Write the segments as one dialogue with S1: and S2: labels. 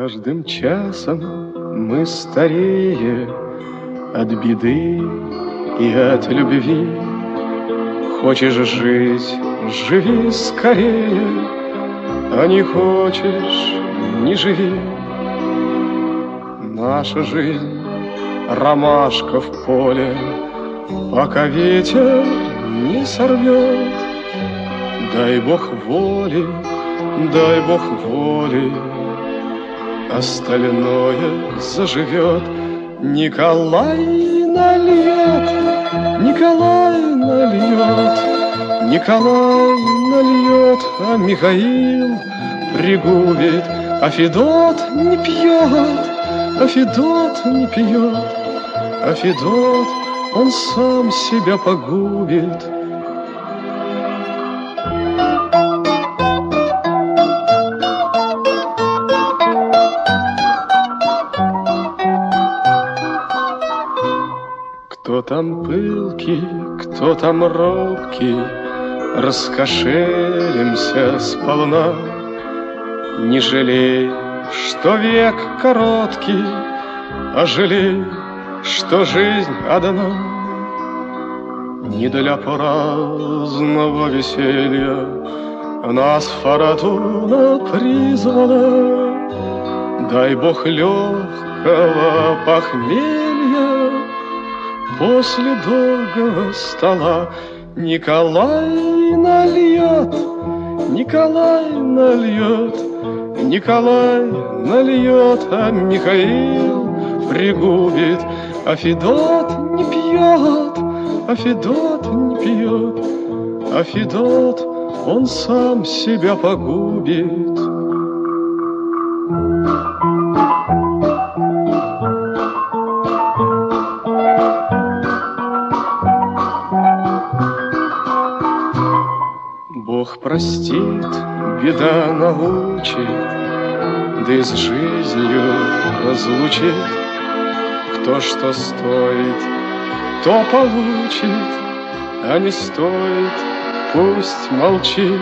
S1: каждым часом мы старее от беды и от любви. Хочешь жить, живи скорее, а не хочешь, не живи. Наша жизнь — ромашка в поле, пока ветер не сорвет. Дай Бог воли, дай Бог воли, остальное заживет. Николай нальет, Николай нальет, Николай нальет, а Михаил пригубит, а Федот не пьет, а Федот не пьет, а Федот он сам себя погубит. Кто там пылкий, кто там робкий, раскошелимся сполна. Не жалей, что век короткий, а жалей, что жизнь одна. Не для праздного веселья нас фортуна призвана. Дай Бог легкого похмелья после долгого стола. Николай нальет, Николай нальет, Николай нальет, а Михаил пригубит, а Федот не пьет, а Федот не пьет, а Федот он сам себя погубит. Бог простит, беда научит, да и с жизнью разлучит. Кто что стоит, то получит, а не стоит, пусть молчит.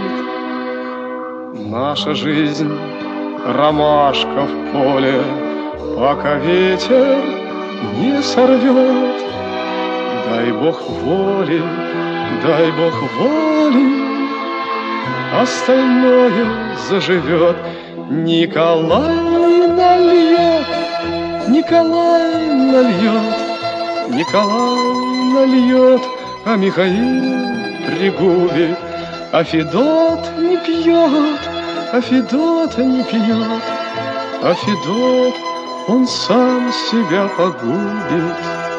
S1: Наша жизнь — ромашка в поле, пока ветер не сорвет. Дай Бог воли, дай Бог воли, остальное заживет. Николай нальет, Николай нальет, Николай нальет, а Михаил пригубит, а Федот не пьет, а Федот не пьет, а Федот он сам себя погубит.